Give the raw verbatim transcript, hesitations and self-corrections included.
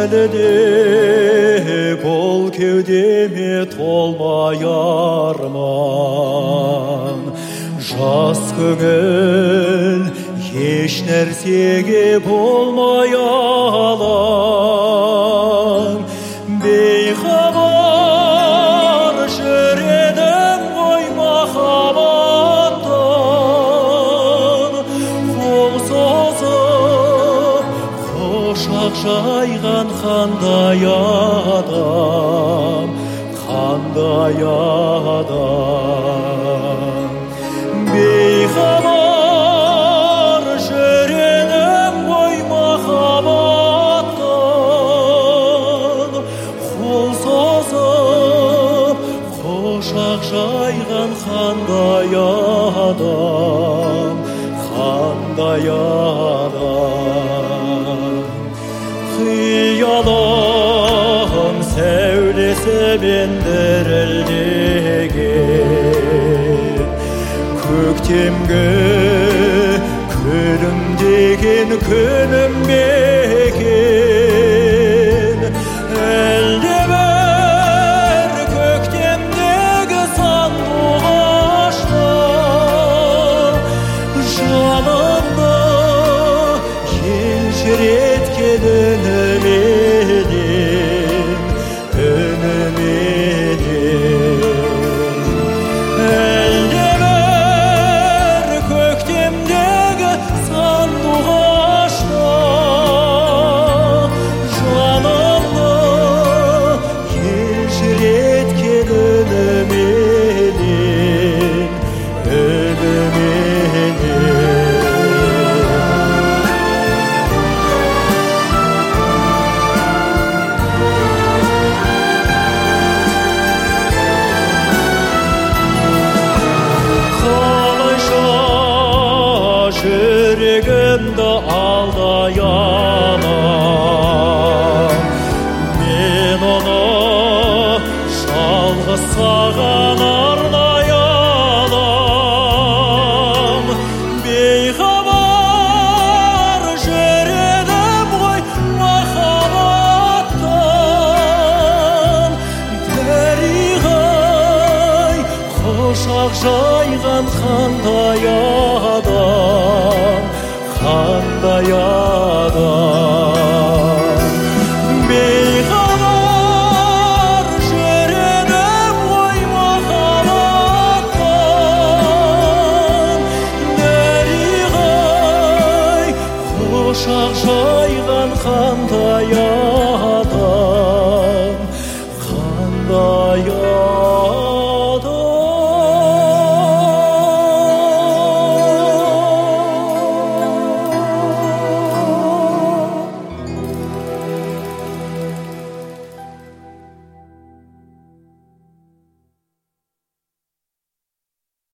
шашады деп ол кеудеме толмай арман. Жас көңіл еш нәрсеге болмай алаң. Бейхабар жүредім ғой махаббаттан. Қол созып құшақ жайған қандай адам, қандай адам. Бейхабар жүредім ғой махаббаттан. Қол созып құшақ жайған қандай адам, қандай адам. Қиялым сәулесімен дірілдеген, көктемгі күлімдеген күнім бекен. Әлде бір көктемдегі сандуғашта жанымды елжіреткен үніменен, үніменен. Әлде бір көктемдегі сандуғашта жанымды елжіреткен үніменен, үніменен. Жүрегімді алдай алам, мен оны жалғыз саған арнай алам. Бейхабар жүредім ғой махаббаттан. Дариғай құшақ жайған қандай адам, қандай адам. Бейхабар жүредім ғой махаббаттан. Дариғай құшақ жайған қандай